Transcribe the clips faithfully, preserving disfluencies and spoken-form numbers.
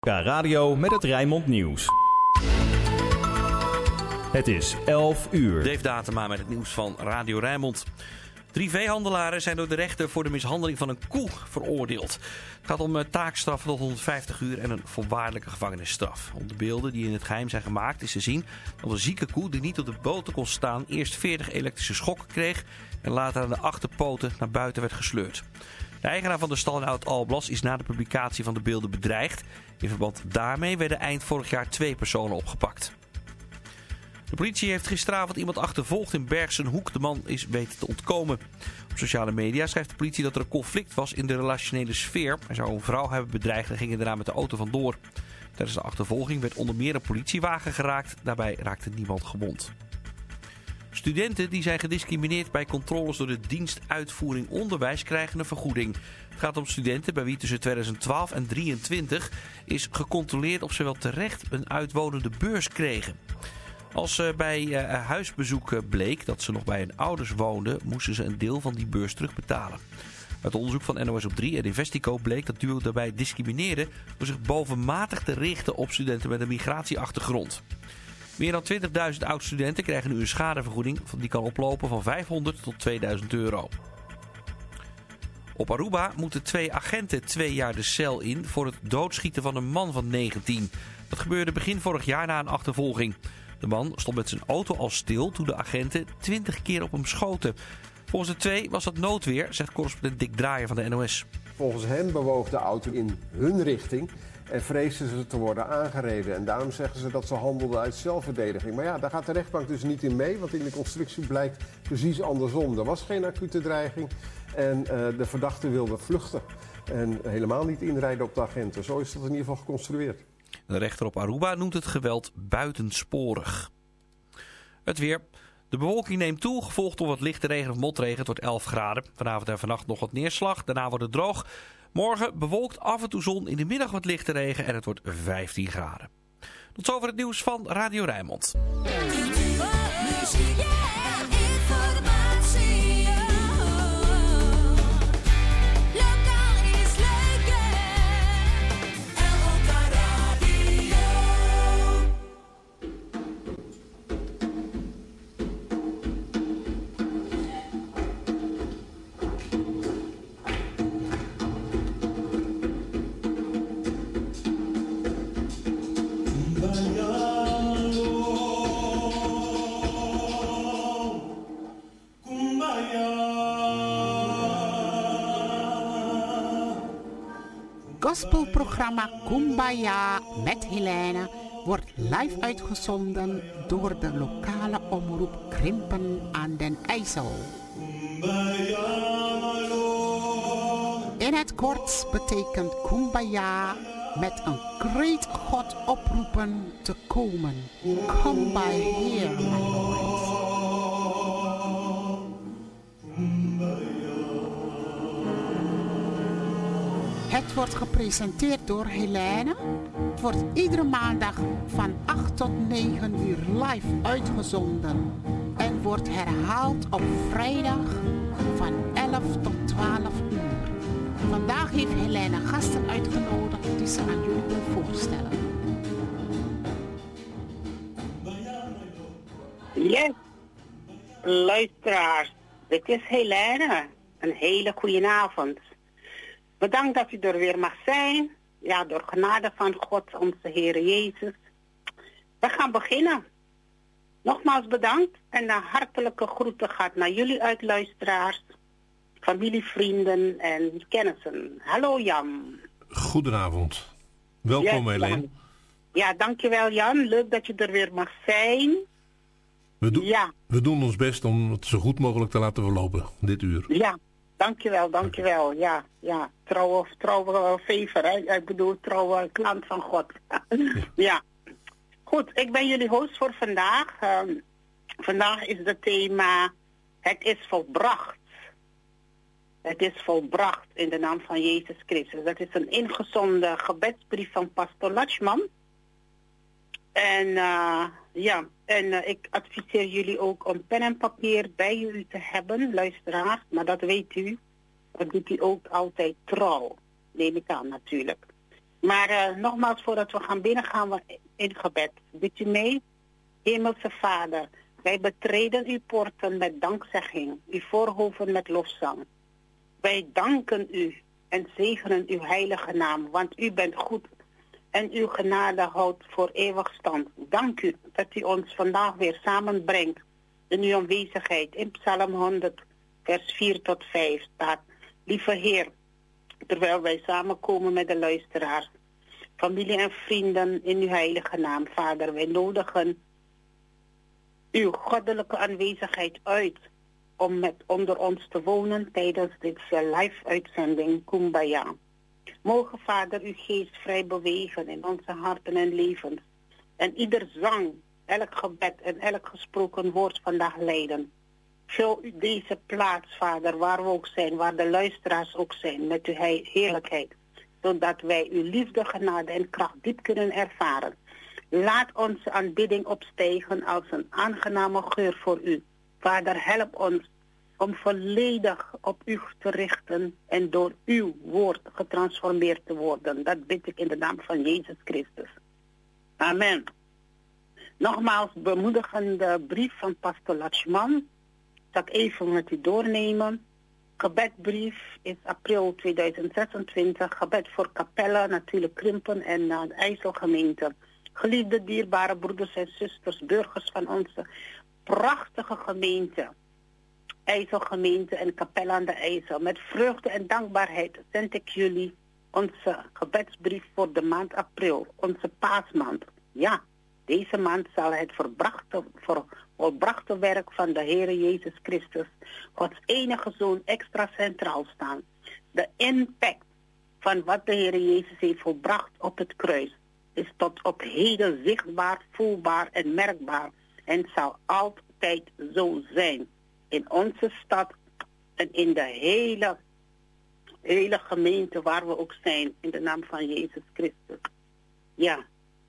Radio met het Rijnmond Nieuws. Het is elf uur. Dave Datema met het nieuws van Radio Rijnmond. Drie veehandelaren zijn door de rechter voor de mishandeling van een koe veroordeeld. Het gaat om taakstraffen tot honderdvijftig uur en een voorwaardelijke gevangenisstraf. Op de beelden die in het geheim zijn gemaakt is te zien dat een zieke koe die niet op de boten kon staan eerst veertig elektrische schokken kreeg en later aan de achterpoten naar buiten werd gesleurd. De eigenaar van de stal in Oud-Alblas is na de publicatie van de beelden bedreigd. In verband daarmee werden eind vorig jaar twee personen opgepakt. De politie heeft gisteravond iemand achtervolgd in Bergsenhoek. De man is weten te ontkomen. Op sociale media schrijft de politie dat er een conflict was in de relationele sfeer. Hij zou een vrouw hebben bedreigd en ging daarna met de auto vandoor. Tijdens de achtervolging werd onder meer een politiewagen geraakt. Daarbij raakte niemand gewond. Studenten die zijn gediscrimineerd bij controles door de dienst Uitvoering Onderwijs krijgen een vergoeding. Het gaat om studenten bij wie tussen tweeduizend twaalf en drieëntwintig is gecontroleerd of ze wel terecht een uitwonende beurs kregen. Als uh, bij uh, huisbezoek bleek dat ze nog bij hun ouders woonden, moesten ze een deel van die beurs terugbetalen. Uit onderzoek van N O S op drie en Investico bleek dat Duo daarbij discrimineerde door zich bovenmatig te richten op studenten met een migratieachtergrond. Meer dan twintigduizend oud-studenten krijgen nu een schadevergoeding die kan oplopen van vijfhonderd tot tweeduizend euro. Op Aruba moeten twee agenten twee jaar de cel in voor het doodschieten van een man van negentien. Dat gebeurde begin vorig jaar na een achtervolging. De man stond met zijn auto al stil toen de agenten twintig keer op hem schoten. Volgens de twee was dat noodweer, zegt correspondent Dick Draaier van de N O S. Volgens hen bewoog de auto in hun richting en vreesden ze te worden aangereden. En daarom zeggen ze dat ze handelden uit zelfverdediging. Maar ja, daar gaat de rechtbank dus niet in mee, want in de constructie blijkt precies andersom. Er was geen acute dreiging en uh, de verdachte wilde vluchten. En helemaal niet inrijden op de agenten. Zo is dat in ieder geval geconstrueerd. De rechter op Aruba noemt het geweld buitensporig. Het weer. De bewolking neemt toe, gevolgd door wat lichte regen of motregen. Het wordt elf graden. Vanavond en vannacht nog wat neerslag. Daarna wordt het droog. Morgen bewolkt, af en toe zon, in de middag wat lichte regen en het wordt vijftien graden. Tot zover het nieuws van Radio Rijnmond. Gospelprogramma Kumbaya met Helene wordt live uitgezonden door de lokale omroep Krimpen aan den IJssel. In het kort betekent Kumbaya met een great God oproepen te komen. Come by here, my Lord. Het wordt gepresenteerd door Helene. Het wordt iedere maandag van acht tot negen uur live uitgezonden. En wordt herhaald op vrijdag van elf tot twaalf uur. Vandaag heeft Helene gasten uitgenodigd die ze aan jullie wil voorstellen. Yes, luisteraars, dit is Helene. Een hele goede avond. Bedankt dat u er weer mag zijn. Ja, door genade van God, onze Heer Jezus. We gaan beginnen. Nogmaals bedankt en een hartelijke groeten gaat naar jullie uit, luisteraars, familie, vrienden en kennissen. Hallo Jan. Goedenavond. Welkom yes, Helene. Ja, dankjewel Jan. Leuk dat je er weer mag zijn. We, do- ja. we doen ons best om het zo goed mogelijk te laten verlopen, dit uur. Ja. Dankjewel, dankjewel. Ja, ja. Trouwe, trouwe vever, hè. Ik bedoel, trouwe klant van God. ja. ja. Goed, ik ben jullie host voor vandaag. Um, vandaag is het thema, het is volbracht. Het is volbracht in de naam van Jezus Christus. Dat is een ingezonden gebedsbrief van Pastor Latschman. En uh, ja, en uh, ik adviseer jullie ook om pen en papier bij jullie te hebben, luisteraars. Maar dat weet u, dat doet u ook altijd trouw, neem ik aan natuurlijk. Maar uh, nogmaals, voordat we gaan binnen, gaan we in gebed. Bid u mee? Hemelse Vader, wij betreden uw poorten met dankzegging, uw voorhoven met lofzang. Wij danken u en zegenen uw heilige naam, want u bent goed en uw genade houdt voor eeuwig stand. Dank u dat u ons vandaag weer samenbrengt in uw aanwezigheid. In Psalm honderd, vers vier tot vijf staat: Lieve Heer, terwijl wij samenkomen met de luisteraars, familie en vrienden in uw heilige naam, Vader, wij nodigen uw goddelijke aanwezigheid uit om met onder ons te wonen tijdens dit live-uitzending Kumbaya. Mogen, Vader, uw geest vrij bewegen in onze harten en levens. En ieder zang, elk gebed en elk gesproken woord vandaag leiden. Vul u deze plaats, Vader, waar we ook zijn, waar de luisteraars ook zijn, met uw heerlijkheid. Zodat wij uw liefde, genade en kracht diep kunnen ervaren. Laat onze aanbidding opstijgen als een aangename geur voor u. Vader, help ons om volledig op u te richten en door uw woord getransformeerd te worden. Dat bid ik in de naam van Jezus Christus. Amen. Nogmaals, bemoedigende brief van pastor Lachman. Zal ik even met u doornemen. Gebedbrief is april tweeduizend zesentwintig. Gebed voor Capella, natuurlijk Krimpen en uh, de IJsselgemeente. Geliefde, dierbare broeders en zusters, burgers van onze prachtige gemeente, IJsselgemeente en Capella aan de IJssel. Met vreugde en dankbaarheid zend ik jullie onze gebedsbrief voor de maand april, onze paasmaand. Ja, deze maand zal het verbrachte, ver, volbrachte werk van de Heere Jezus Christus, Gods enige Zoon, extra centraal staan. De impact van wat de Heere Jezus heeft volbracht op het kruis is tot op heden zichtbaar, voelbaar en merkbaar en zal altijd zo zijn in onze stad en in de hele, hele gemeente waar we ook zijn, in de naam van Jezus Christus. Ja,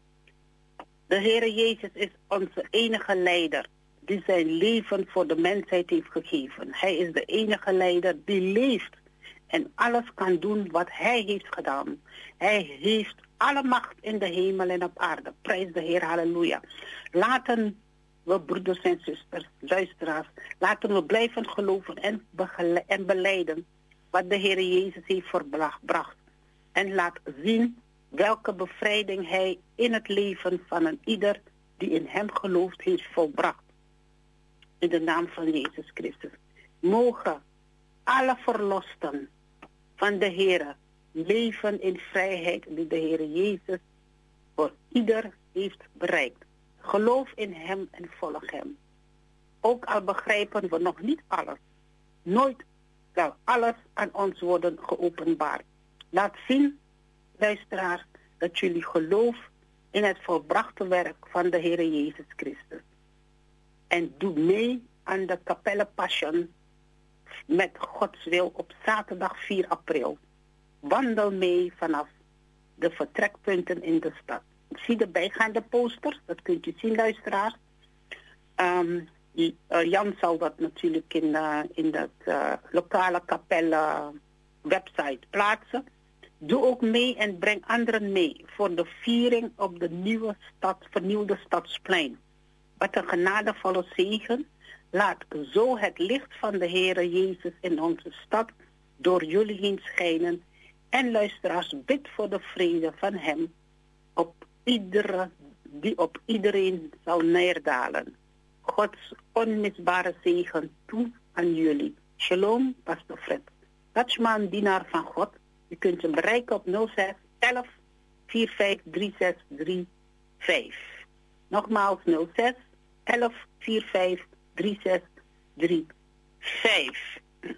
de Heere Jezus is onze enige leider die zijn leven voor de mensheid heeft gegeven. Hij is de enige leider die leeft en alles kan doen wat hij heeft gedaan. Hij heeft alle macht in de hemel en op aarde. Prijs de Heer, halleluja. Laten we, broeders en zusters, luisteraars, laten we blijven geloven en, begele- en belijden wat de Heer Jezus heeft verbracht. En laat zien welke bevrijding hij in het leven van een ieder die in hem gelooft heeft volbracht. In de naam van Jezus Christus. Mogen alle verlosten van de Heer leven in vrijheid die de Heer Jezus voor ieder heeft bereikt. Geloof in hem en volg hem. Ook al begrijpen we nog niet alles. Nooit zal alles aan ons worden geopenbaard. Laat zien, luisteraars, dat jullie geloof in het volbrachte werk van de Heer Jezus Christus. En doe mee aan de Capella Passion met Gods wil op zaterdag vier april. Wandel mee vanaf de vertrekpunten in de stad. Ik zie de bijgaande posters, dat kunt u zien, luisteraars. Um, die, uh, Jan zal dat natuurlijk in, uh, in dat uh, lokale Capella website plaatsen. Doe ook mee en breng anderen mee voor de viering op de nieuwe stad, vernieuwde Stadsplein. Wat een genadevolle zegen. Laat zo het licht van de Heere Jezus in onze stad door jullie heen schijnen. En luisteraars, bid voor de vrede van hem op iedere, die op iedereen zal neerdalen. Gods onmisbare zegen toe aan jullie. Shalom, pastor Fred. Lachman, dienaar van God. U kunt hem bereiken op nul zes elf vier vijf drie zes drie vijf. Nogmaals nul zes elf vier vijf drie zes drie vijf.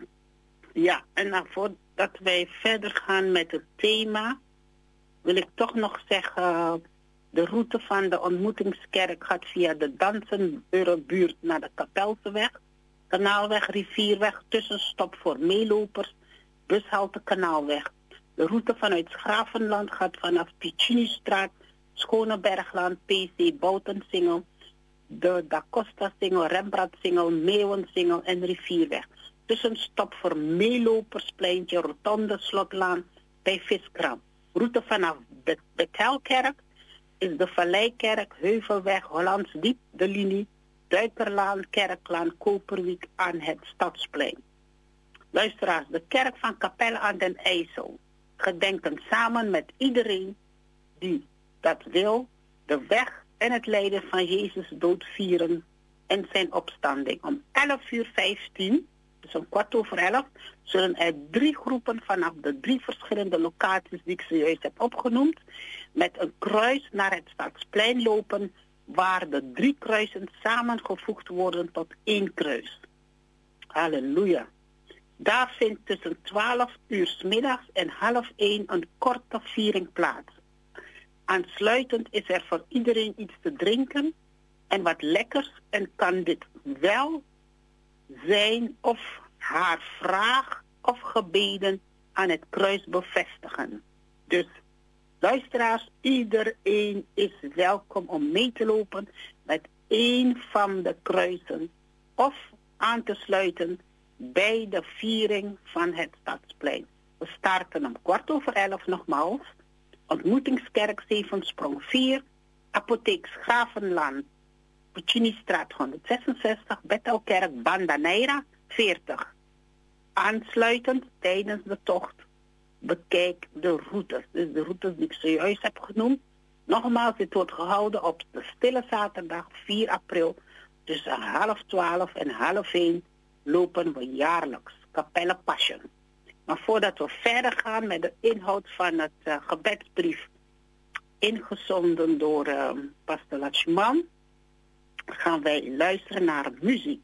Ja, en nou, voordat wij verder gaan met het thema, wil ik toch nog zeggen, de route van de ontmoetingskerk gaat via de Dansenbuurt naar de Kapelseweg, Kanaalweg, Rivierweg, tussenstop voor meelopers, bushalte Kanaalweg. De route vanuit Schravenland gaat vanaf Picinistraat, Schonebergland, P C Boutensingel, de Da Costa-singel, Rembrandtsingel, Meeuwensingel en Rivierweg. Tussenstop voor meelopers, pleintje, Rotonde, Slotlaan bij Viskraam. Route vanaf Bet- Bethelkerk is de Valleikerk, Heuvelweg, Hollandsdiep, de linie, Duikerlaan, Kerklaan, Koperwiek aan het Stadsplein. Luisteraars, de kerk van Capelle aan den IJssel gedenken samen met iedereen die dat wil de weg en het lijden van Jezus dood vieren en zijn opstanding. Om elf uur vijftien, dus om kwart over elf, zullen er drie groepen vanaf de drie verschillende locaties die ik zojuist heb opgenoemd, met een kruis naar het Stadsplein lopen, waar de drie kruisen samengevoegd worden tot één kruis. Halleluja. Daar vindt tussen twaalf uur 's middags en half één een korte viering plaats. Aansluitend is er voor iedereen iets te drinken en wat lekkers en kan dit wel zijn of haar vraag of gebeden aan het kruis bevestigen. Dus luisteraars, iedereen is welkom om mee te lopen met één van de kruisen of aan te sluiten bij de viering van het Stadsplein. We starten om kwart over elf nogmaals. Ontmoetingskerk Zevensprong vier, Apotheek Gravenland, Puccinistraat honderdzesenzestig, Bethelkerk Bandaneira veertig. Aansluitend tijdens de tocht bekijk de routes. Dus de routes die ik zojuist heb genoemd. Nogmaals, dit wordt gehouden op de stille zaterdag vier april. Tussen half twaalf en half één lopen we jaarlijks Capelle Passion. Maar voordat we verder gaan met de inhoud van het uh, gebedsbrief, ingezonden door uh, Pastor Lachman, gaan wij luisteren naar muziek.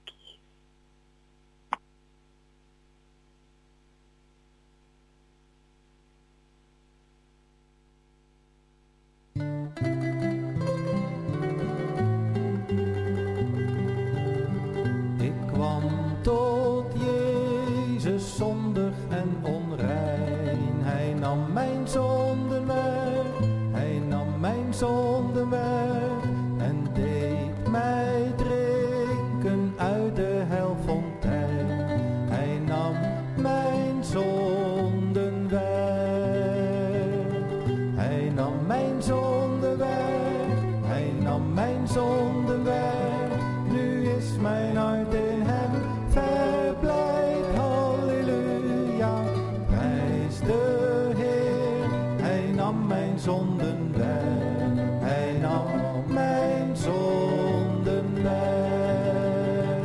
Ik kwam tot Jezus zondig en onrein. Hij nam mijn zonden weg, hij nam mijn zonden weg en deed mij drinken uit de helfontein. Hij nam mijn zonden weg, hij nam mijn zonden weg, hij nam mijn zonden weg. Nu is mijn hart in hem verblijd, halleluja, prijs de Heer. Hij nam mijn zonden weg, hij nam mijn zonden weg.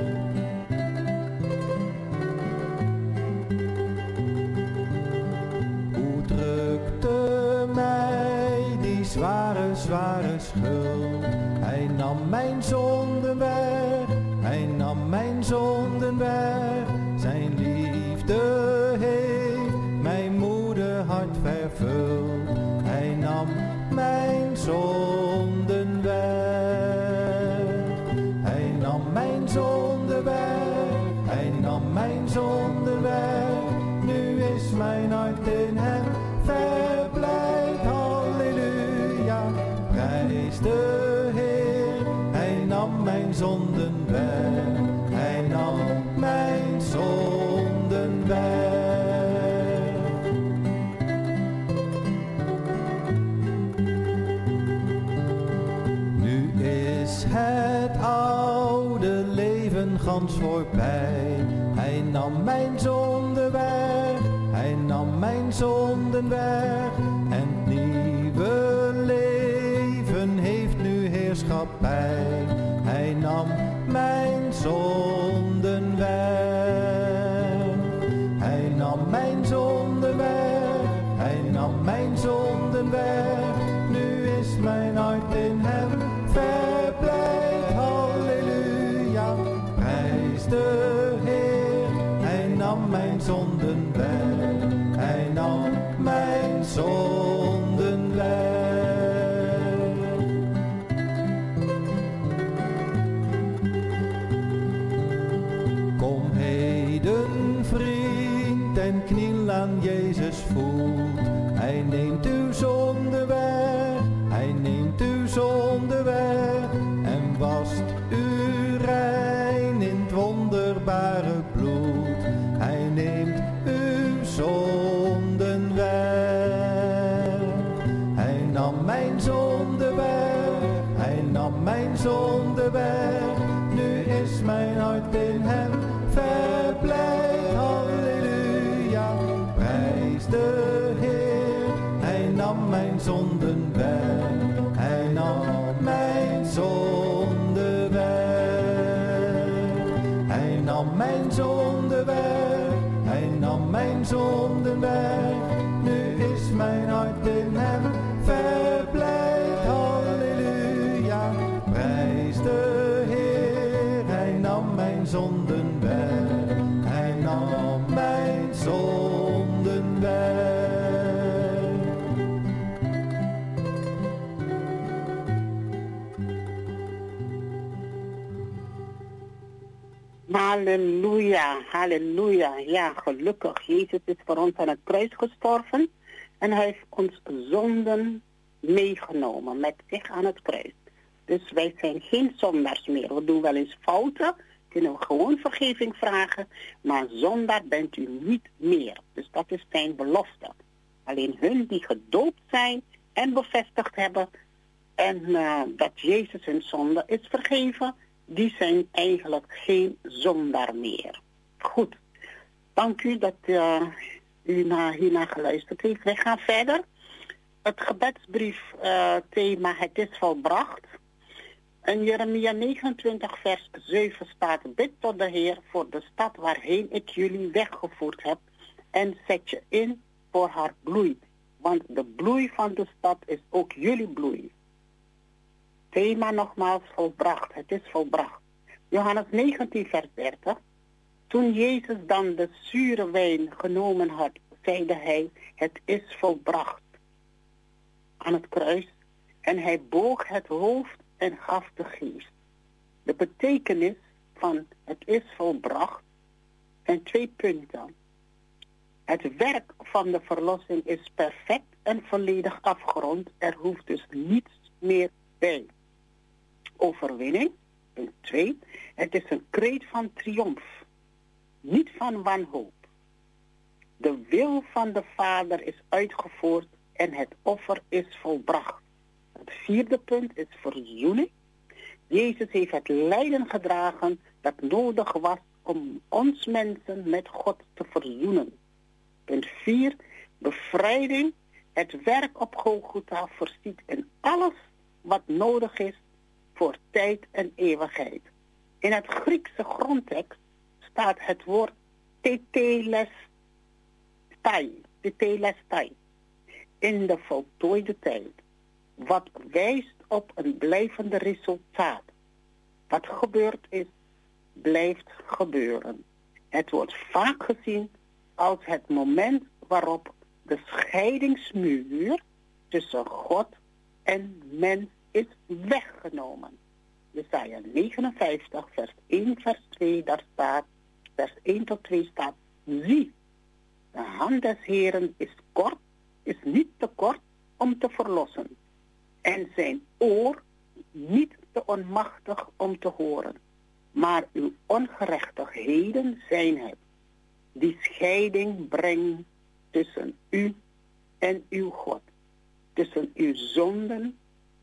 Hoe drukte mij die zware, zware schuld. Hij nam mijn zonden weg, hij nam mijn zonden weg. Zijn liefde heeft mijn moede hart vervuld. Hij nam mijn zonden weg, hij nam mijn zonden weg, hij nam mijn zonden weg. Nu is mijn hart in hem verblijd, halleluja, prijs de Heer. Hij nam mijn zonden weg, hij nam mijn zonden weg. Nu is het oude leven gans voorbij. Hij nam mijn zonden weg, hij nam mijn zonden weg. En het nieuwe leven heeft nu heerschappij. Hij nam mijn zonden weg, hij nam mijn zonden weg, hij nam mijn zonden weg. Nu is mijn hart in hem verblijd, halleluja, prijs de Heer. Hij nam mijn zonden weg, hij nam mijn zonden weg. zonde weg. Hij nam mijn zonde weg. Nu is mijn hart in hem verblijd. Halleluja, prijs de Heer. Hij nam mijn zonden weg. Hij nam mijn zonde weg. Hij nam mijn zonde weg. Hij nam mijn zonden weg. Nu is mijn hart in hem verblijd. Halleluja, prijs de Heer. Hij nam mijn zonden weg. Hij nam mijn zonden weg. Halleluja, halleluja. Ja, gelukkig. Jezus is voor ons aan het kruis gestorven. En hij heeft ons zonden meegenomen met zich aan het kruis. Dus wij zijn geen zondaars meer. We doen wel eens fouten. Kunnen we gewoon vergeving vragen. Maar zondaar bent u niet meer. Dus dat is zijn belofte. Alleen hun die gedoopt zijn en bevestigd hebben. En uh, dat Jezus hun zonde is vergeven. Die zijn eigenlijk geen zondaar meer. Goed. Dank u dat uh, u naar, hiernaar geluisterd heeft. Wij gaan verder. Het gebedsbrief uh, thema Het is volbracht. In Jeremia negenentwintig vers zeven staat: Bid tot de Heer voor de stad waarheen ik jullie weggevoerd heb. En zet je in voor haar bloei. Want de bloei van de stad is ook jullie bloei. Thema nogmaals volbracht. Het is volbracht. Johannes negentien vers dertig. Toen Jezus dan de zure wijn genomen had, zeide hij: Het is volbracht. Aan het kruis. En hij boog het hoofd en gaf de geest. De betekenis van het is volbracht zijn twee punten. Het werk van de verlossing is perfect en volledig afgerond. Er hoeft dus niets meer bij. Overwinning. Punt twee. Het is een kreet van triomf. Niet van wanhoop. De wil van de Vader is uitgevoerd en het offer is volbracht. Het vierde punt is verzoening. Jezus heeft het lijden gedragen dat nodig was om ons mensen met God te verzoenen. Punt vier. Bevrijding. Het werk op Golgotha voorziet in alles wat nodig is voor tijd en eeuwigheid. In het Griekse grondtekst staat het woord tetelestai. Tetelestai. In de voltooide tijd. Wat wijst op een blijvende resultaat. Wat gebeurd is, blijft gebeuren. Het wordt vaak gezien als het moment waarop de scheidingsmuur tussen God en mens is weggenomen. Jesaja negenenvijftig, vers één, vers twee, daar staat, vers één tot twee staat: Zie, de hand des Heeren is kort, is niet te kort om te verlossen. En zijn oor niet te onmachtig om te horen. Maar uw ongerechtigheden zijn het, die scheiding brengen tussen u en uw God. Tussen uw zonden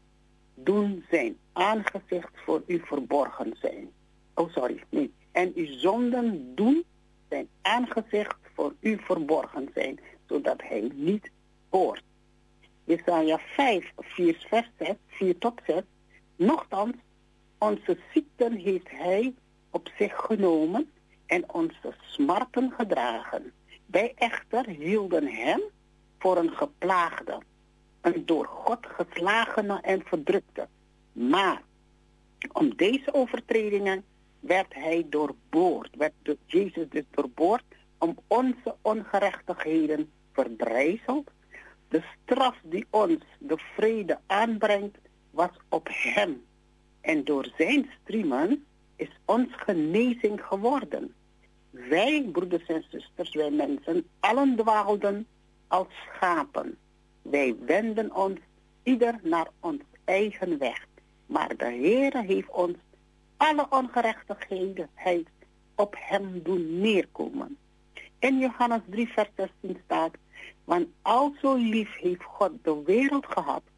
doen zijn aangezicht voor u verborgen zijn. Oh, sorry, nee. En uw zonden doen zijn aangezicht voor u verborgen zijn, zodat hij niet hoort. Jesaja vijf, vier, vers zes, vier tot zes. Nochtans, onze ziekten heeft hij op zich genomen en onze smarten gedragen. Wij echter hielden hem voor een geplaagde, een door God geslagene en verdrukte. Maar om deze overtredingen werd hij doorboord, werd Jezus dus doorboord, om onze ongerechtigheden verdrijzeld. De straf die ons de vrede aanbrengt, was op hem. En door zijn striemen is ons genezing geworden. Wij, broeders en zusters, wij mensen, allen dwaalden als schapen. Wij wenden ons ieder naar ons eigen weg. Maar de Heere heeft ons alle ongerechtigheden op hem doen neerkomen. In Johannes drie vers zestien staat: Want al zo lief heeft God de wereld gehad,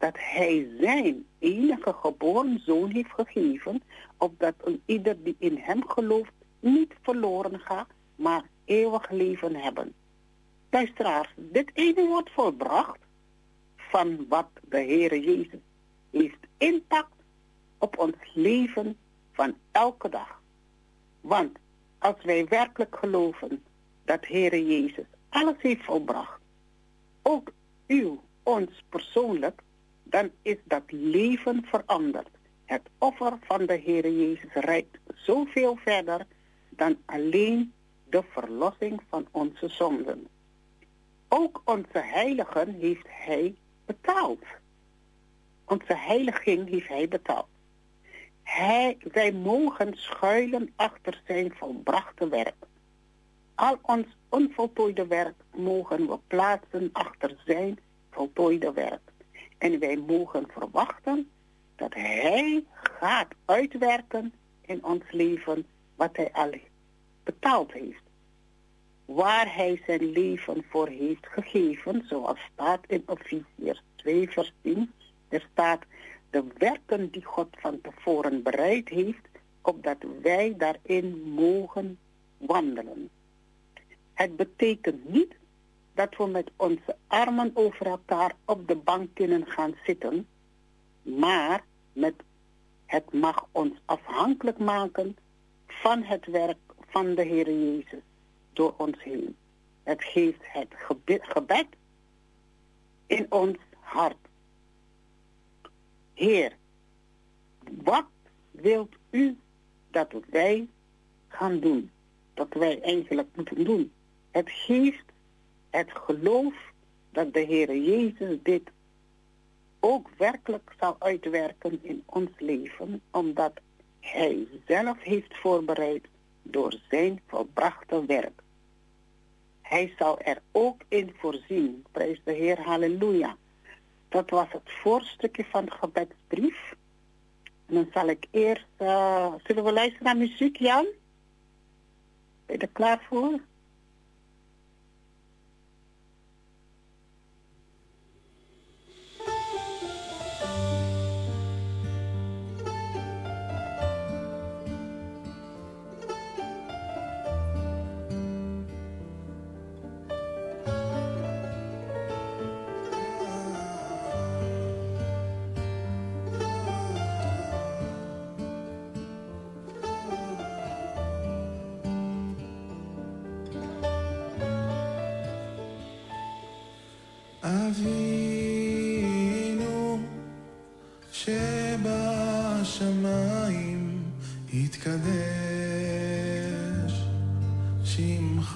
dat hij zijn enige geboren zoon heeft gegeven, opdat een ieder die in hem gelooft niet verloren gaat, maar eeuwig leven hebben. Luisteraars, dit ene wordt volbracht van wat de Heere Jezus heeft impact op ons leven van elke dag. Want als wij werkelijk geloven dat Heere Jezus alles heeft volbracht, ook u, ons persoonlijk, dan is dat leven veranderd. Het offer van de Heere Jezus reikt zoveel verder dan alleen de verlossing van onze zonden. Ook onze heiligen heeft hij betaald. Onze heiliging heeft hij betaald. Hij, wij mogen schuilen achter zijn volbrachte werk. Al ons onvoltooide werk mogen we plaatsen achter zijn voltooide werk. En wij mogen verwachten dat hij gaat uitwerken in ons leven wat hij al betaald heeft. Waar hij zijn leven voor heeft gegeven, zoals staat in Efesiërs twee vers tien. Er staat de werken die God van tevoren bereid heeft, opdat wij daarin mogen wandelen. Het betekent niet dat we met onze armen over elkaar op de bank kunnen gaan zitten, maar met, het mag ons afhankelijk maken van het werk van de Heer Jezus door ons heen. Het geeft het gebed, gebed in ons hart. Heer, wat wilt u dat wij gaan doen? Dat wij eigenlijk moeten doen. Het geeft het geloof dat de Heer Jezus dit ook werkelijk zal uitwerken in ons leven, omdat hij zelf heeft voorbereid door zijn volbrachte werk. Hij zal er ook in voorzien. Prijs de Heer, halleluja. Dat was het voorstukje van de gebedsbrief. En dan zal ik eerst... Uh, zullen we luisteren naar muziek, Jan? Ben je er klaar voor? אבינו שבשמיים יתקדש שמך,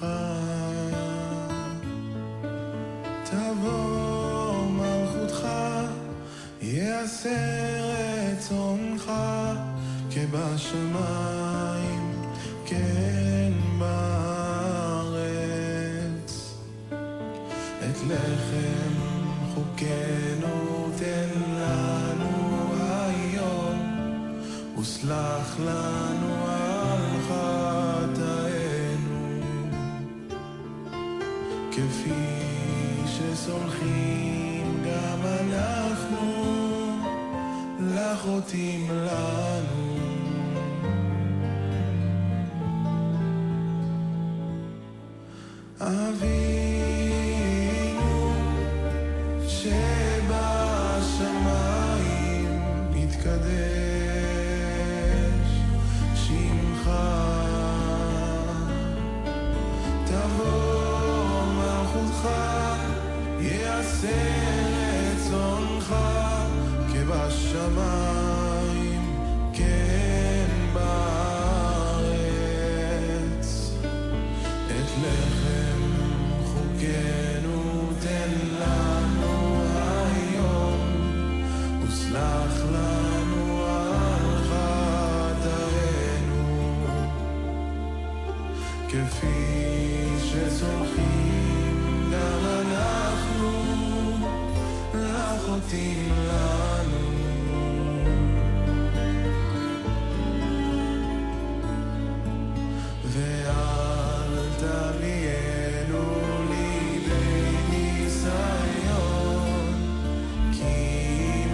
תבוא מלכותך, יעשה רצונך כבשמיים כן בארץ. את לחם חוקנו תן לנו היום, וסלח לנו על חטאינו, כפי שסולחים גם אנחנו לחוטאים לנו. אבינו שבשמיים יתקדש שמך, תבוא מלכותך, יעשה רצונך כבשמיים כן בארץ. את לחם חוקנו תן לנו היום, וסלח לנו על חטאינו, כפי שסולחים גם אנחנו לחוטאים לנו. ואל תביאנו לידי ניסיון, כי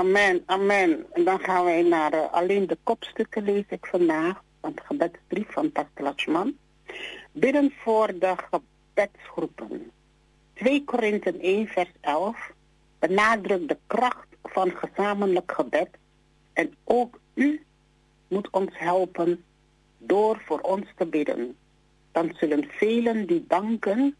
Amen, amen. En dan gaan wij naar uh, alleen de kopstukken lees ik vandaag. Van de gebedsbrief van Pastor Lachman. Bidden voor de gebedsgroepen. twee Korinthe één vers elf benadrukt de kracht van gezamenlijk gebed. En ook u moet ons helpen door voor ons te bidden. Dan zullen velen die danken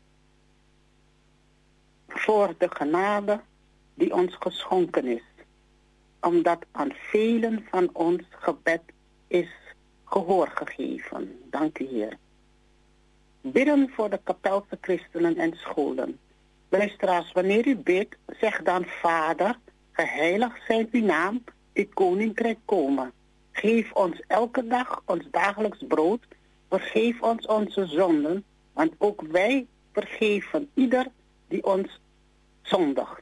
voor de genade die ons geschonken is. Omdat aan velen van ons gebed is gehoor gegeven. Dank u, Heer. Bidden voor de kapelse christenen en scholen. Luisteraars, wanneer u bidt, zeg dan: Vader, geheiligd zijn uw naam, uw koninkrijk komen. Geef ons elke dag ons dagelijks brood. Vergeef ons onze zonden, want ook wij vergeven ieder die ons zondigt.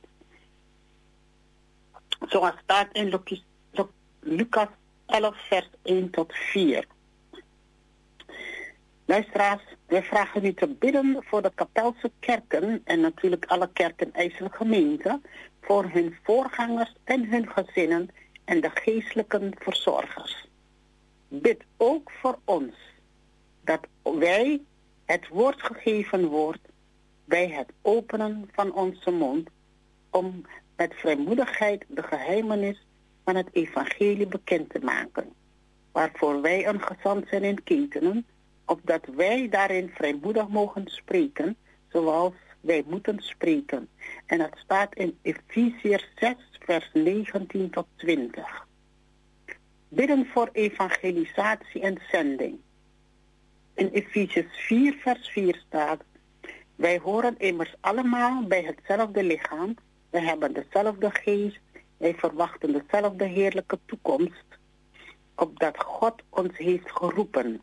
Zoals staat in Lucas elf vers één tot vier. Luisteraars, wij vragen u te bidden voor de kapelse kerken en natuurlijk alle kerken-eiselijke gemeenten, voor hun voorgangers en hun gezinnen en de geestelijke verzorgers. Bid ook voor ons, dat wij het woord gegeven wordt bij het openen van onze mond, om met vrijmoedigheid de geheimenis van het evangelie bekend te maken, waarvoor wij een gezant zijn in ketenen, opdat wij daarin vrijmoedig mogen spreken, zoals wij moeten spreken. En dat staat in Efeziërs zes, vers negentien tot twintig. Bidden voor evangelisatie en zending. In Efeziërs vier, vers vier staat: wij horen immers allemaal bij hetzelfde lichaam, wij hebben dezelfde geest, wij verwachten dezelfde heerlijke toekomst, opdat God ons heeft geroepen.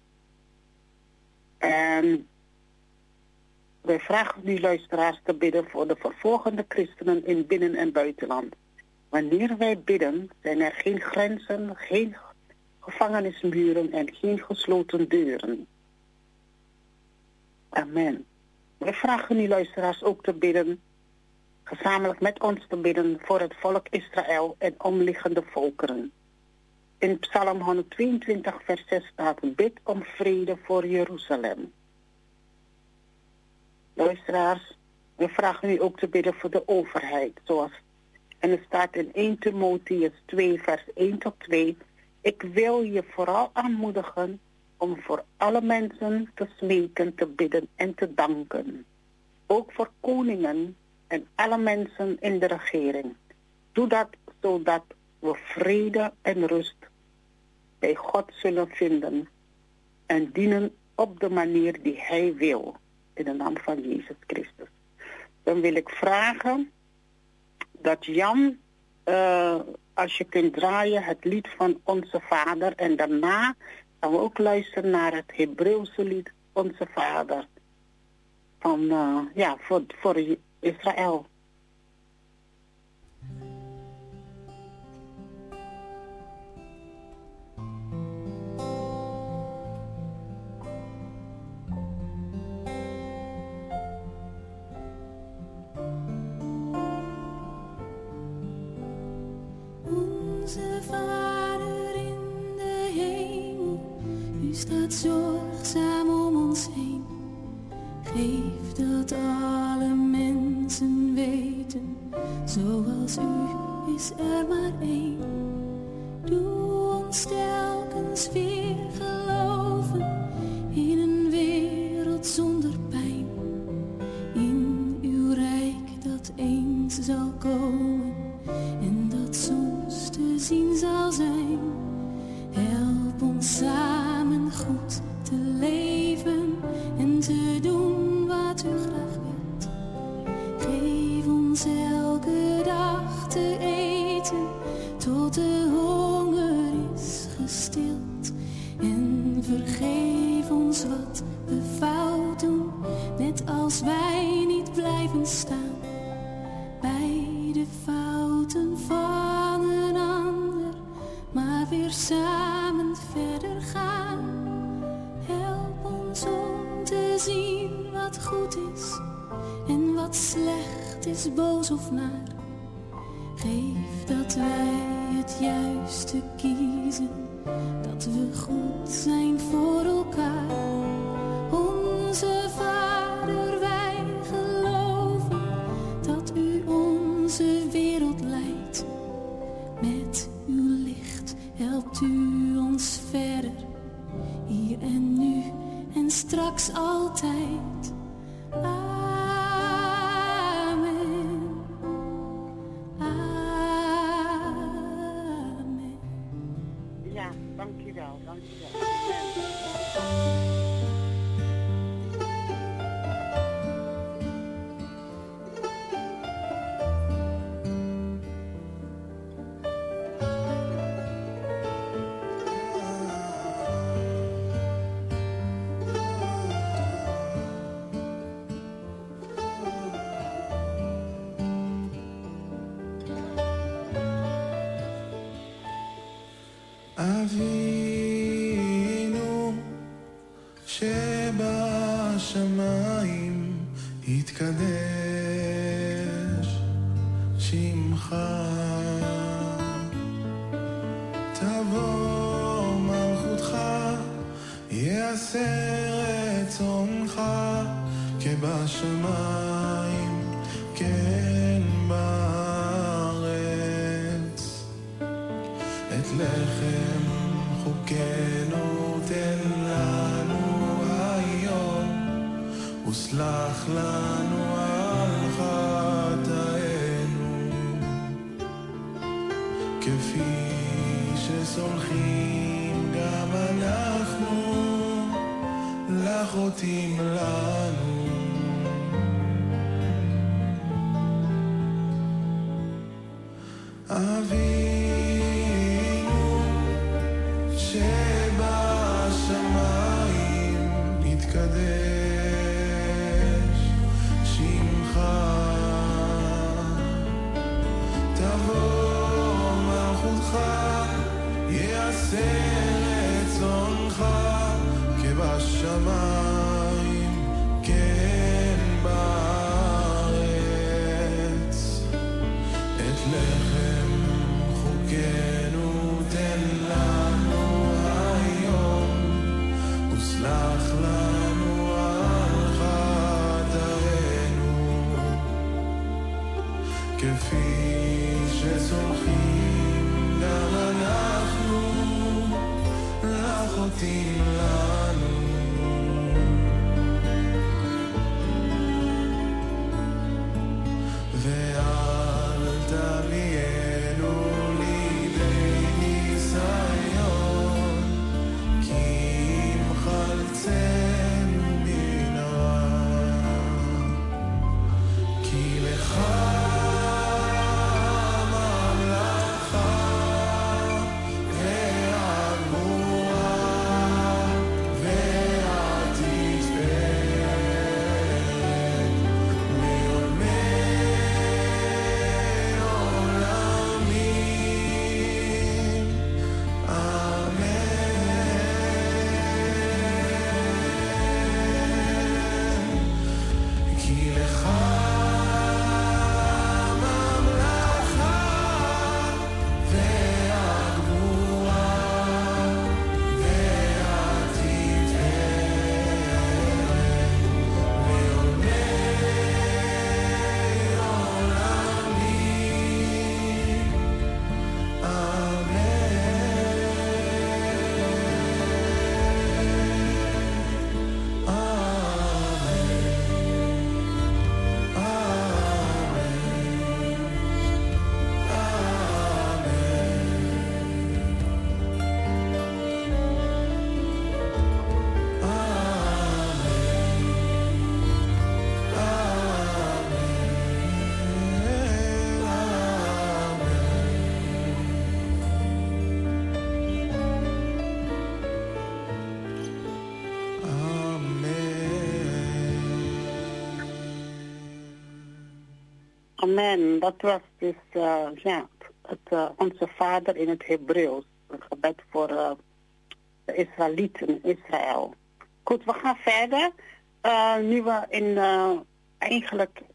En wij vragen nu luisteraars te bidden voor de vervolgende christenen in binnen- en buitenland. Wanneer wij bidden, zijn er geen grenzen, geen gevangenismuren en geen gesloten deuren. Amen. Wij vragen nu luisteraars ook te bidden, gezamenlijk met ons te bidden voor het volk Israël en omliggende volkeren. In Psalm honderdtweeëntwintig vers zes staat: bid om vrede voor Jeruzalem. Luisteraars, we vragen u ook te bidden voor de overheid, zoals, en het staat in eerste Timotheüs twee vers één tot twee, ik wil je vooral aanmoedigen om voor alle mensen te smeken, te bidden en te danken. Ook voor koningen en alle mensen in de regering. Doe dat zodat we vrede en rust bij God zullen vinden en dienen op de manier die Hij wil, in de naam van Jezus Christus. Dan wil ik vragen dat Jan, uh, als je kunt draaien, het lied van Onze Vader, en daarna gaan we ook luisteren naar het Hebreeuwse lied Onze Vader van, uh, ja, voor, voor Israël. Onze Vader in de hemel, u staat zorgzaam om ons heen. Geef dat alle mensen weten, zoals u is er maar één. Doe ons telkens weer geloven in een wereld zonder pijn. In uw rijk dat eens zal komen en dat soms te zien zal zijn. Help ons samen goed te leven en te doen wat u graag wilt. Geef ons elke dag te eten tot de honger is gestild. En vergeef ons wat we fout doen, net als wij niet blijven staan bij de fouten van een ander, maar weer samen verder gaan. Help ons om te zien wat goed is en wat slecht is, boos of naar. Geef dat wij het juiste kiezen, dat we goed zijn voor elkaar. Onze Vader, wij geloven dat u onze wereld leidt. Met uw licht helpt u ons verder, hier en nu en straks altijd. Amen. Amen. Ja, dankjewel, dankjewel. אבינו שבשמיים יתקדש שמך, תבוא מלכותך, יעשה רצונך כבשמיים כן בארץ. את לחם חוקנו תן לנו היום, וסלח לנו על חטאינו, כפי שסולחים גם אנחנו לחוטאים לנו. אבינו שבשמיים יתקדש שמך, תבוא מלכותך, יעשה רצונך כבשמיים כן בארץ. את לחם חוקנו תן לנו היום, וסלח לנו על חטאינו, כפי שסולחים גם אנחנו לחוטאים לנו. ואל תביאנו לידי ניסיון, כי אם חלצנו מן הרע, כי לך הממלכה והגבורה והתפארת לעולמי עולמים. אמן. כי לך הממלכה והגבורה והתפארת לעולמי עולמים. Amen. Dat was dus uh, ja, het, uh, onze Vader in het Hebreeuws. Een gebed voor uh, de Israëlieten in Israël. Goed, we gaan verder. Uh, nu we in, uh, eigenlijk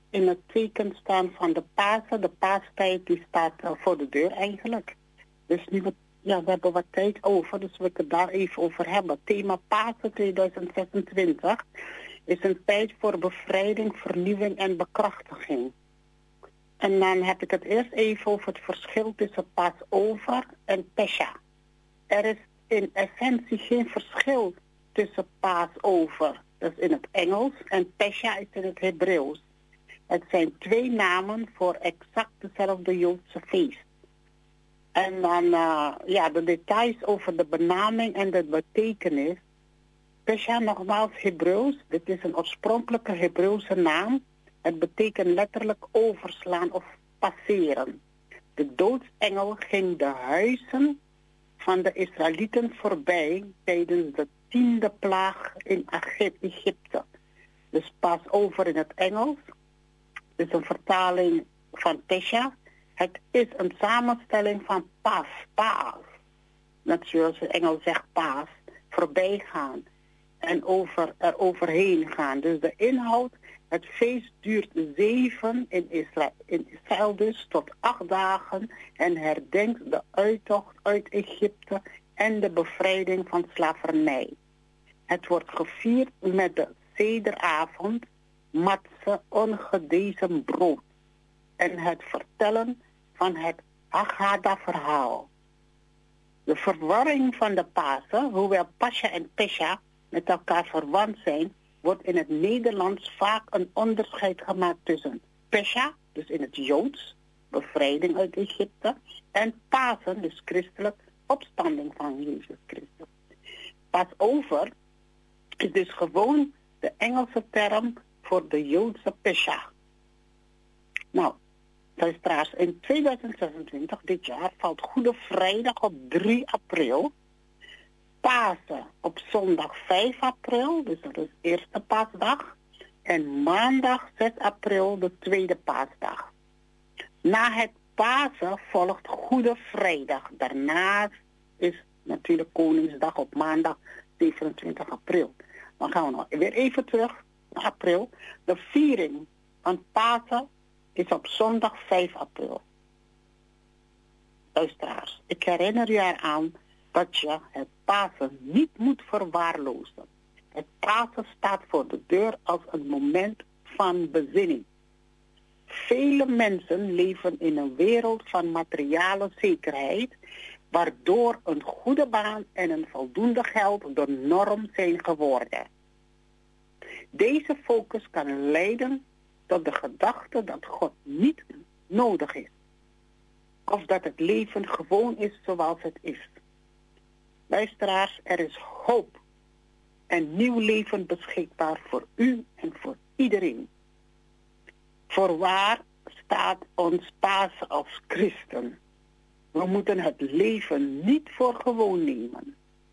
in het teken staan van de Pasen. De paastijd die staat uh, voor de deur eigenlijk. Dus nu wat, ja, we hebben wat tijd over, dus we kunnen het daar even over hebben. Thema Pasen tweeduizend zesentwintig is een tijd voor bevrijding, vernieuwing en bekrachtiging. En dan heb ik het eerst even over het verschil tussen Pasover en Pesha. Er is in essentie geen verschil tussen Pasover, dat is in het Engels, en Pesha is in het Hebreeuws. Het zijn twee namen voor exact dezelfde Joodse feest. En dan uh, ja, de details over de benaming en de betekenis. Pesha nogmaals Hebreeuws, dit is een oorspronkelijke Hebreeuwse naam. Het betekent letterlijk overslaan of passeren. De doodsengel ging de huizen van de Israëlieten voorbij tijdens de tiende plaag in Egypte. Dus Pasover in het Engels. Dit is een vertaling van Pesha. Het is een samenstelling van pas, paas. Net zoals de Engels zegt paas, voorbij gaan en over, er overheen gaan. Dus de inhoud, het feest duurt zeven in Israël, in Israël dus tot acht dagen en herdenkt de uittocht uit Egypte en de bevrijding van slavernij. Het wordt gevierd met de sederavond, matse, ongedezen brood en het vertellen van het Haggadah-verhaal. De verwarring van de Pasen, hoewel Pascha en Pesha met elkaar verwant zijn, wordt in het Nederlands vaak een onderscheid gemaakt tussen Pesha, dus in het Joods, bevrijding uit Egypte, en Pasen, dus christelijk, opstanding van Jezus Christus. Pasover is dus gewoon de Engelse term voor de Joodse Pesha. Nou, luisteraars, in tweeduizend zesentwintig, dit jaar, valt Goede Vrijdag op drie april. Pasen op zondag vijf april, dus dat is de eerste paasdag. En maandag zes april, de tweede paasdag. Na het Pasen volgt Goede Vrijdag. Daarna is natuurlijk Koningsdag op maandag zevenentwintig april. Dan gaan we nog weer even terug naar april. De viering van Pasen is op zondag vijf april. Luisteraars, ik herinner u eraan dat je het Pasen niet moet verwaarlozen. Het Pasen staat voor de deur als een moment van bezinning. Vele mensen leven in een wereld van materiële zekerheid, waardoor een goede baan en een voldoende geld de norm zijn geworden. Deze focus kan leiden tot de gedachte dat God niet nodig is. Of dat het leven gewoon is zoals het is. Luisteraars, er is hoop en nieuw leven beschikbaar voor u en voor iedereen. Voorwaar staat ons Pasen als christen. We moeten het leven niet voor gewoon nemen.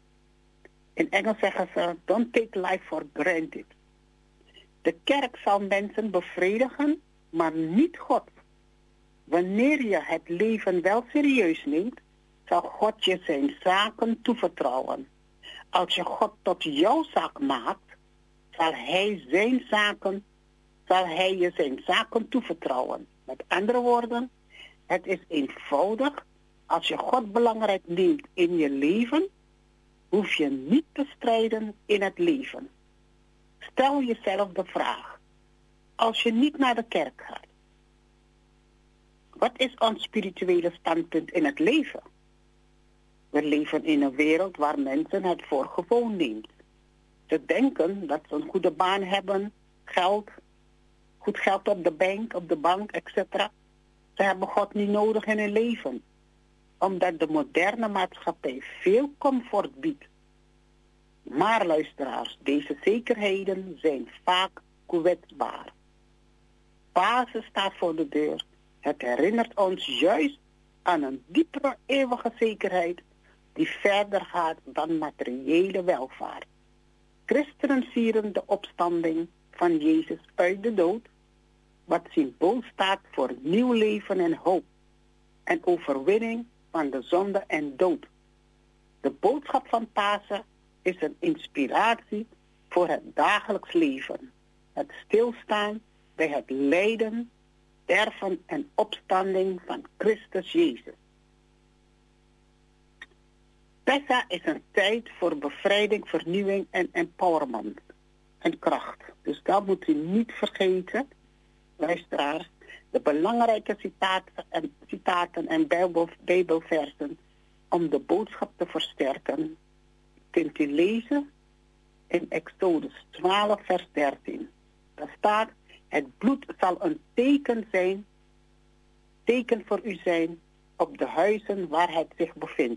In Engels zeggen ze, don't take life for granted. De kerk zal mensen bevredigen, maar niet God. Wanneer je het leven wel serieus neemt, zal God je zijn zaken toevertrouwen. Als je God tot jouw zaak maakt, zal hij zijn zaken, zal hij je zijn zaken toevertrouwen. Met andere woorden, het is eenvoudig. Als je God belangrijk neemt in je leven, hoef je niet te strijden in het leven. Stel jezelf de vraag, als je niet naar de kerk gaat, wat is ons spirituele standpunt in het leven? We leven in een wereld waar mensen het voor gewoon neemt. Ze denken dat ze een goede baan hebben, geld, goed geld op de bank, op de bank, et cetera. Ze hebben God niet nodig in hun leven, omdat de moderne maatschappij veel comfort biedt. Maar luisteraars, deze zekerheden zijn vaak kwetsbaar. Pasen staat voor de deur. Het herinnert ons juist aan een diepere eeuwige zekerheid die verder gaat dan materiële welvaart. Christenen vieren de opstanding van Jezus uit de dood, wat symbool staat voor nieuw leven en hoop en overwinning van de zonde en dood. De boodschap van Pasen is een inspiratie voor het dagelijks leven. Het stilstaan bij het lijden, sterven en opstanding van Christus Jezus. Pesach is een tijd voor bevrijding, vernieuwing en empowerment en kracht. Dus dat moet u niet vergeten, luisteraars. De belangrijke citaten en, citaten en bijbel, bijbelversen om de boodschap te versterken kunt u lezen in Exodus twaalf vers dertien. Daar staat: het bloed zal een teken zijn, teken voor u zijn op de huizen waar het zich bevindt.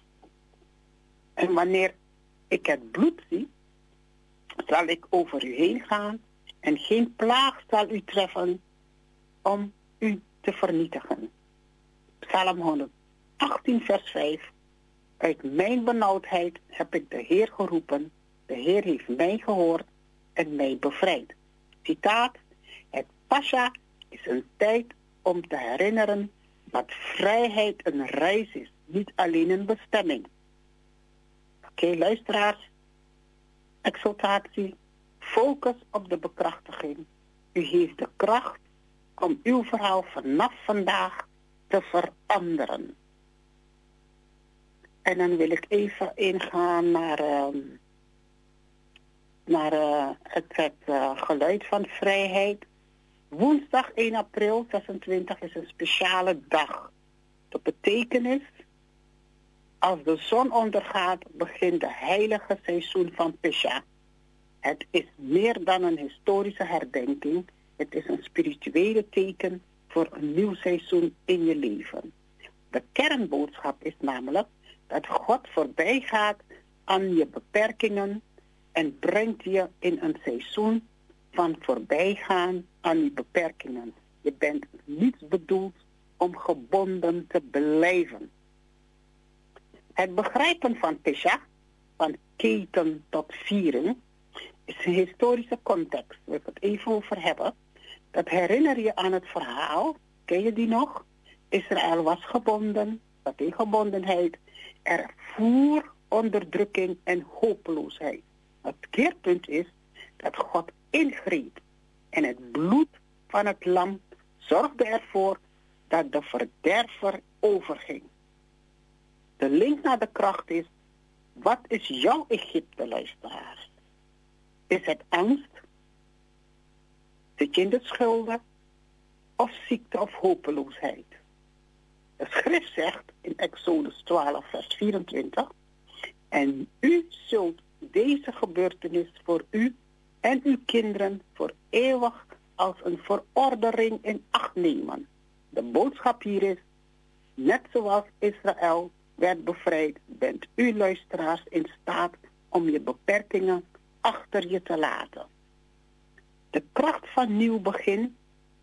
En wanneer ik het bloed zie, zal ik over u heen gaan en geen plaag zal u treffen om u te vernietigen. Psalm honderdachttien vers vijf. Uit mijn benauwdheid heb ik de Heer geroepen. De Heer heeft mij gehoord en mij bevrijd. Citaat: het Pascha is een tijd om te herinneren dat vrijheid een reis is, niet alleen een bestemming. Oké, okay, luisteraars. Exaltatie. Focus op de bekrachtiging. U heeft de kracht om uw verhaal vanaf vandaag te veranderen. En dan wil ik even ingaan naar, uh, naar uh, het, het uh, geluid van vrijheid. Woensdag één april zesentwintig is een speciale dag. De betekenis: als de zon ondergaat, begint de heilige seizoen van Pesach. Het is meer dan een historische herdenking. Het is een spirituele teken voor een nieuw seizoen in je leven. De kernboodschap is namelijk dat God voorbij gaat aan je beperkingen en brengt je in een seizoen van voorbijgaan aan die beperkingen. Je bent niet bedoeld om gebonden te blijven. Het begrijpen van Pesach, van keten tot viering, is een historische context. Waar we het even over hebben. Dat herinner je aan het verhaal. Ken je die nog? Israël was gebonden, wat in gebondenheid. Er voer onderdrukking en hopeloosheid. Het keerpunt is dat God ingreep. En het bloed van het lam zorgde ervoor dat de verderver overging. De link naar de kracht is: wat is jouw Egypte, luisteraars? Is het angst? Zit je in de schulden? Of ziekte of hopeloosheid? De schrift zegt in Exodus twaalf vers vierentwintig: en u zult deze gebeurtenis voor u en uw kinderen voor eeuwig als een verordering in acht nemen. De boodschap hier is: net zoals Israël werd bevrijd, bent u, luisteraars, in staat om je beperkingen achter je te laten. De kracht van nieuw begin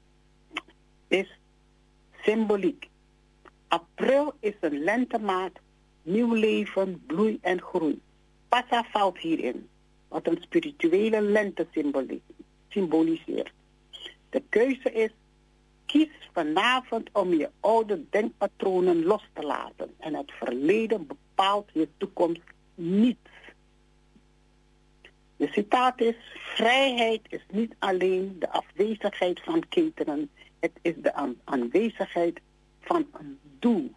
is symboliek. April is een lentemaand, nieuw leven, bloei en groei. Pascha valt hierin, wat een spirituele lente symboliseert. De keuze is: kies vanavond om je oude denkpatronen los te laten. En het verleden bepaalt je toekomst niet. De citaat is: vrijheid is niet alleen de afwezigheid van ketenen. Het is de aan- aanwezigheid van een doel.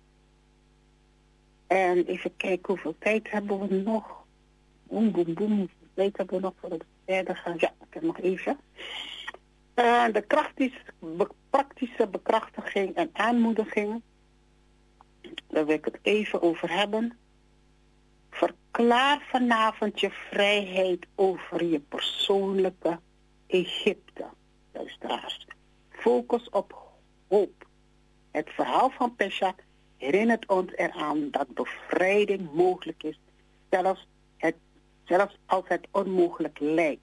En even kijken hoeveel tijd hebben we nog. Boem, boem, boem. Hoeveel tijd hebben we nog voor het verder gaan? Ja, ik heb nog even. Uh, de krachtis, be, praktische bekrachtiging en aanmoediging. Daar wil ik het even over hebben. Verklaar vanavond je vrijheid over je persoonlijke Egypte, luisteraars. Focus op hoop. Het verhaal van Pesach herinnert ons eraan dat bevrijding mogelijk is, zelfs, het, zelfs als het onmogelijk lijkt.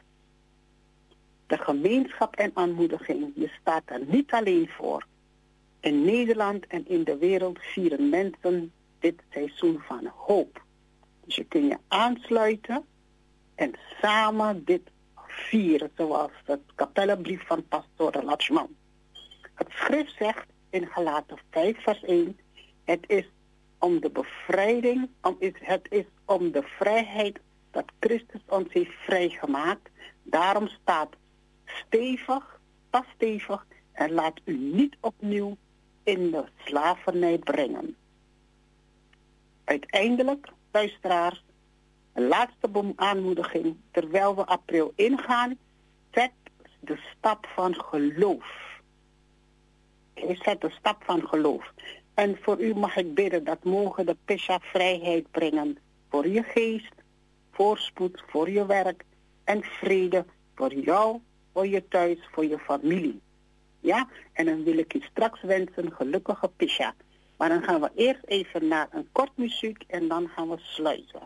De gemeenschap en aanmoediging, je staat er niet alleen voor. In Nederland en in de wereld vieren mensen dit seizoen van hoop. Dus je kunt je aansluiten en samen dit vieren, zoals het kapellenbrief van pastoor Lachman. Het schrift zegt in Galaten vijf vers één, het is om de bevrijding, om, het is om de vrijheid dat Christus ons heeft vrijgemaakt. Daarom staat stevig, pas stevig en laat u niet opnieuw in de slavernij brengen. Uiteindelijk, luisteraars, een laatste aanmoediging, terwijl we april ingaan, zet de stap van geloof. Zet de stap van geloof. En voor u mag ik bidden dat mogen de Pesha vrijheid brengen voor je geest, voorspoed voor je werk en vrede voor jou, voor je thuis, voor je familie. Ja, en dan wil ik je straks wensen gelukkige Pesha. Maar dan gaan we eerst even naar een kort muziek en dan gaan we sluiten.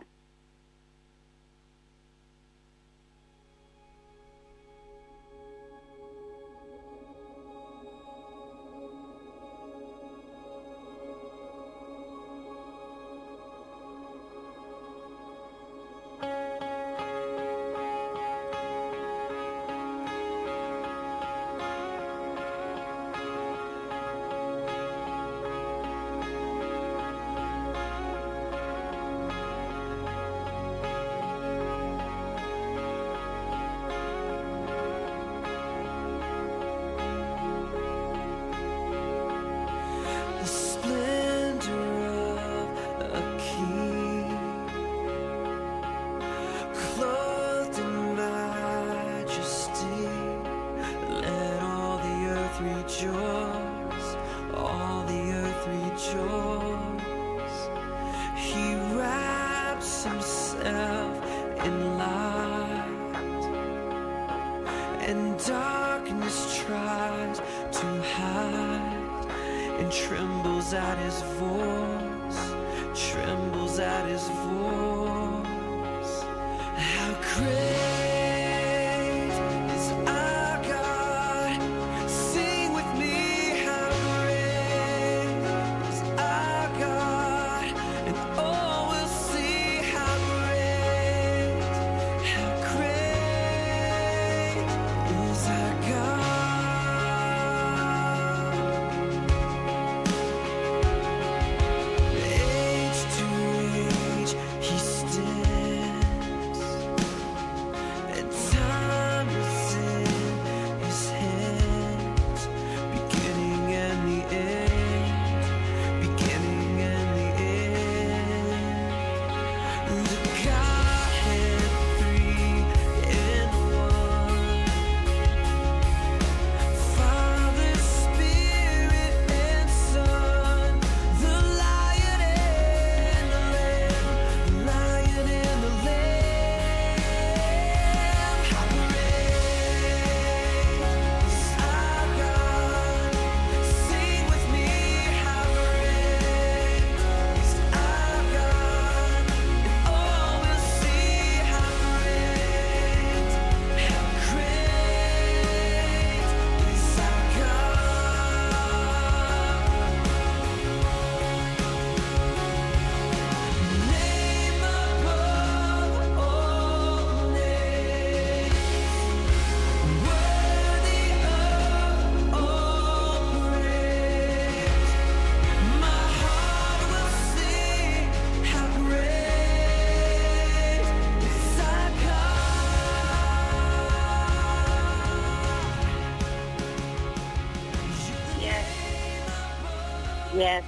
Yes.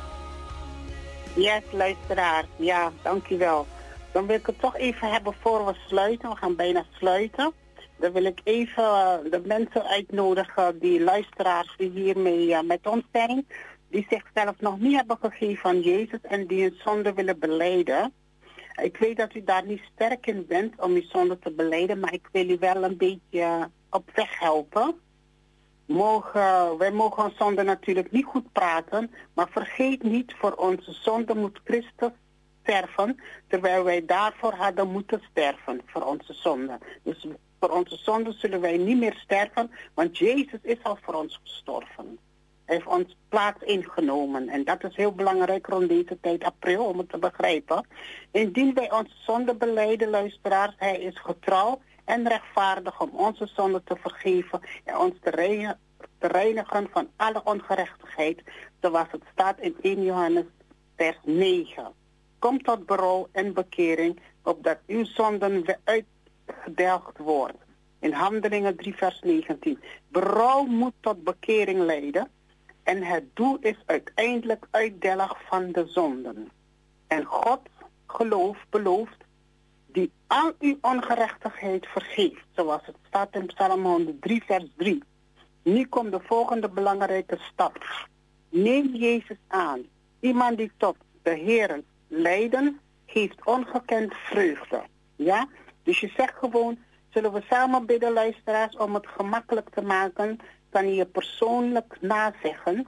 Yes, luisteraar. Ja, dankjewel. Dan wil ik het toch even hebben voor we sluiten. We gaan bijna sluiten. Dan wil ik even uh, de mensen uitnodigen, die luisteraars die hiermee uh, met ons zijn, die zichzelf nog niet hebben gegeven aan Jezus en die hun zonde willen belijden. Ik weet dat u daar niet sterk in bent om uw zonde te belijden, maar ik wil u wel een beetje op weg helpen. Mogen, wij mogen onze zonde natuurlijk niet goed praten, maar vergeet niet, voor onze zonde moet Christus sterven, terwijl wij daarvoor hadden moeten sterven, voor onze zonde. Dus voor onze zonde zullen wij niet meer sterven, want Jezus is al voor ons gestorven. Hij heeft ons plaats ingenomen. En dat is heel belangrijk rond deze tijd april, om het te begrijpen. Indien wij onze zonde belijden, luisteraars, hij is getrouw en rechtvaardig om onze zonde te vergeven en ons te reinigen, te reinigen van alle ongerechtigheid, zoals het staat in eerste Johannes vers negen. Kom tot berouw en bekering, opdat uw zonden weer uitgedelgd worden. In Handelingen drie vers negentien. Berouw moet tot bekering leiden. En het doel is uiteindelijk uitdellig van de zonden. En God geloof belooft die al uw ongerechtigheid vergeeft. Zoals het staat in Psalm honderddrie vers drie. Nu komt de volgende belangrijke stap. Neem Jezus aan. Iemand die tot de Heer lijden, heeft ongekend vreugde. Ja? Dus je zegt gewoon, zullen we samen bidden, luisteraars, om het gemakkelijk te maken, kan je je persoonlijk nazeggen.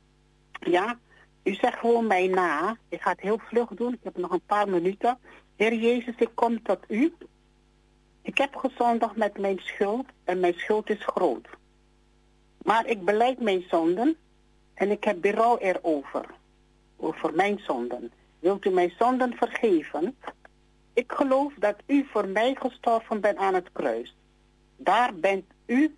Ja? U zegt gewoon mij na. Ik ga het heel vlug doen, ik heb nog een paar minuten. Heer Jezus, ik kom tot u. Ik heb gezondigd met mijn schuld en mijn schuld is groot. Maar ik belijd mijn zonden en ik heb berouw erover. Over mijn zonden. Wilt u mijn zonden vergeven? Ik geloof dat u voor mij gestorven bent aan het kruis. Daar bent u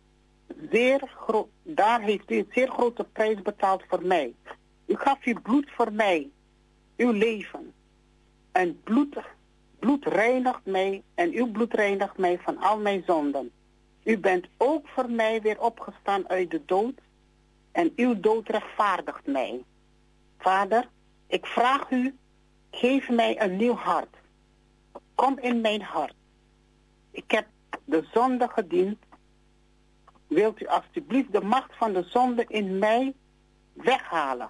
zeer gro- daar heeft u een zeer grote prijs betaald voor mij. U gaf uw bloed voor mij, uw leven. En bloed, bloed reinigt mij en uw bloed reinigt mij van al mijn zonden. U bent ook voor mij weer opgestaan uit de dood en uw dood rechtvaardigt mij. Vader, ik vraag u, geef mij een nieuw hart. Kom in mijn hart. Ik heb de zonde gediend. Wilt u alstublieft de macht van de zonde in mij weghalen?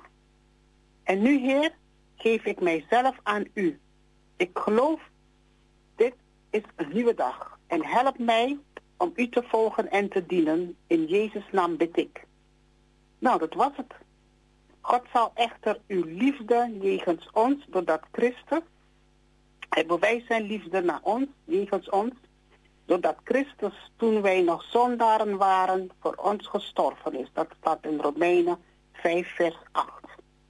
En nu, Heer, geef ik mijzelf aan u. Ik geloof, dit is een nieuwe dag. En help mij om u te volgen en te dienen. In Jezus' naam bid ik. Nou, dat was het. God zal echter uw liefde jegens ons, doordat Christus, hij bewijst zijn liefde naar ons, jegens ons, doordat Christus, toen wij nog zondaren waren, voor ons gestorven is. Dat staat in Romeinen vijf vers acht.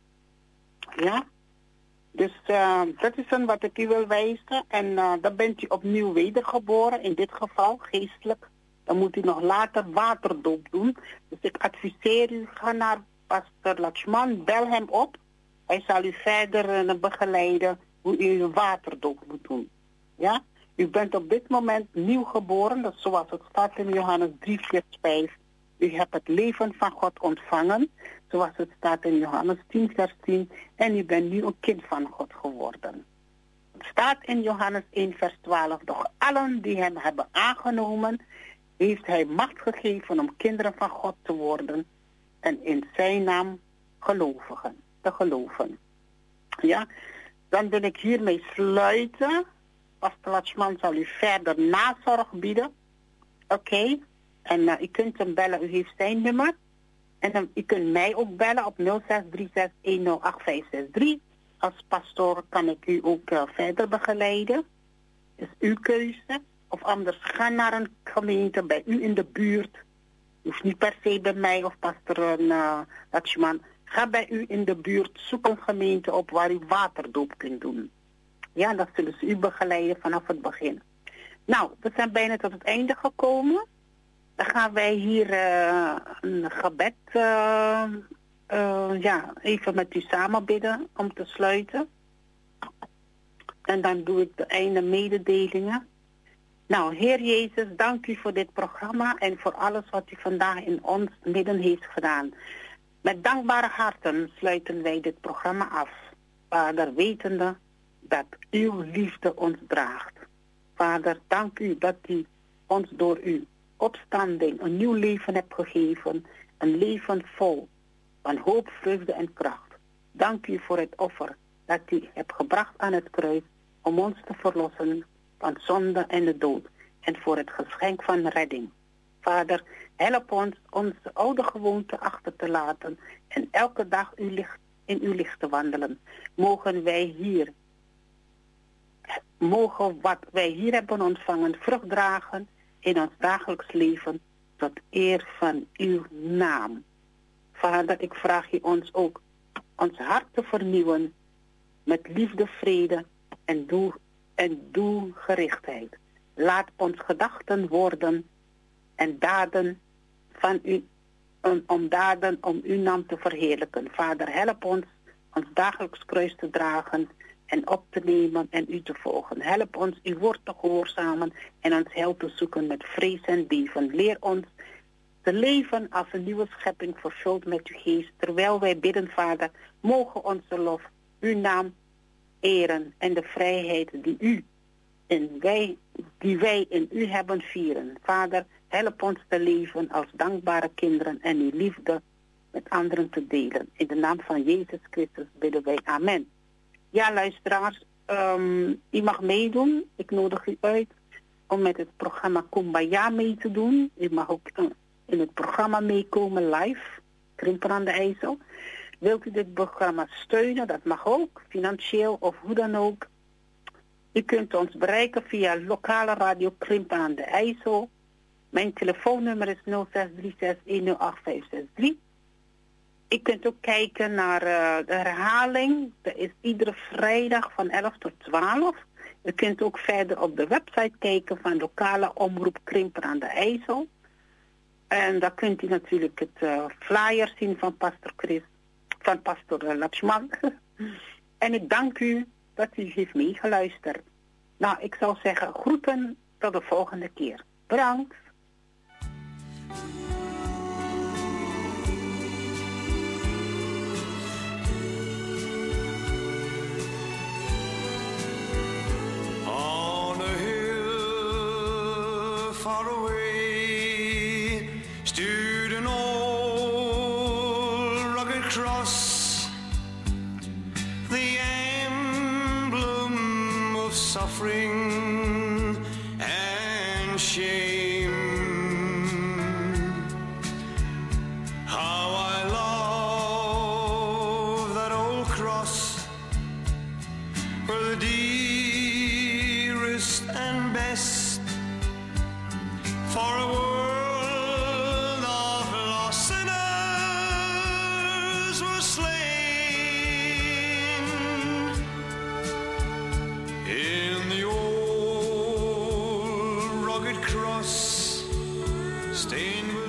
Ja? Dus uh, dat is een wat ik u wil wijzen. En uh, dan bent u opnieuw wedergeboren, in dit geval geestelijk. Dan moet u nog later waterdoop doen. Dus ik adviseer u, ga naar Pastor Lakshman, bel hem op. Hij zal u verder uh, begeleiden hoe u uw waterdoop moet doen. Ja? U bent op dit moment nieuw geboren, dat is zoals het staat in Johannes drie vers vijf. U hebt het leven van God ontvangen, zoals het staat in Johannes tien vers tien. En u bent nu een kind van God geworden. Het staat in Johannes één vers twaalf. Doch allen die hem hebben aangenomen, heeft hij macht gegeven om kinderen van God te worden. En in zijn naam gelovigen, te geloven. Ja, dan wil ik hiermee sluiten. Pastor Lakshman zal u verder nazorg bieden. Oké. Okay. En uh, u kunt hem bellen, u heeft zijn nummer. En uh, u kunt mij ook bellen op nul zes drie zes een nul acht vijf zes drie. Als pastoor kan ik u ook uh, verder begeleiden. Is uw keuze. Of anders, ga naar een gemeente bij u in de buurt. U hoeft niet per se bij mij of pastor uh, Lakshman. Ga bij u in de buurt, zoek een gemeente op waar u waterdoop kunt doen. Ja, dat zullen ze u begeleiden vanaf het begin. Nou, we zijn bijna tot het einde gekomen. Dan gaan wij hier uh, een gebed, uh, uh, ja, even met u samen bidden om te sluiten. En dan doe ik de einde mededelingen. Nou, Heer Jezus, dank u voor dit programma en voor alles wat u vandaag in ons midden heeft gedaan. Met dankbare harten sluiten wij dit programma af. Vader, wetende dat uw liefde ons draagt. Vader, dank u dat u ons door uw opstanding een nieuw leven hebt gegeven. Een leven vol van hoop, vreugde en kracht. Dank u voor het offer dat u hebt gebracht aan het kruis om ons te verlossen van zonde en de dood. En voor het geschenk van redding. Vader, help ons onze oude gewoonte achter te laten en elke dag uw licht, in uw licht te wandelen. Mogen wij hier, mogen wat wij hier hebben ontvangen vrucht dragen in ons dagelijks leven tot eer van uw naam. Vader, ik vraag je ons ook ons hart te vernieuwen met liefde, vrede en, doel, en doelgerichtheid. Laat ons gedachten worden en daden van u, om, om daden om uw naam te verheerlijken. Vader, help ons ons dagelijks kruis te dragen en op te nemen en u te volgen. Help ons uw woord te gehoorzamen en ons heil te zoeken met vrees en beven. Leer ons te leven als een nieuwe schepping vervuld met uw geest. Terwijl wij bidden, Vader, mogen onze lof, uw naam eren en de vrijheid die u en wij, die wij in u hebben vieren. Vader, help ons te leven als dankbare kinderen en uw liefde met anderen te delen. In de naam van Jezus Christus bidden wij amen. Ja, luisteraars, um, u mag meedoen. Ik nodig u uit om met het programma Kumbaya mee te doen. U mag ook uh, in het programma meekomen live, Krimpen aan de IJssel. Wilt u dit programma steunen, dat mag ook, financieel of hoe dan ook. U kunt ons bereiken via lokale radio Krimpen aan de IJssel. Mijn telefoonnummer is nul zes drie zes een nul acht vijf zes drie. U kunt ook kijken naar uh, de herhaling. Dat is iedere vrijdag van elf tot twaalf. U kunt ook verder op de website kijken van lokale omroep Krimpen aan de IJssel. En daar kunt u natuurlijk het uh, flyer zien van pastor Chris, van pastor uh, Lakshman. En ik dank u dat u heeft meegeluisterd. Nou, ik zou zeggen groeten tot de volgende keer. Bedankt. On a hill far away stood an old rugged cross, the emblem of suffering and shame. How I love that old cross, where the dearest and best for a world of lost sinners were slain. In the old rugged cross stained with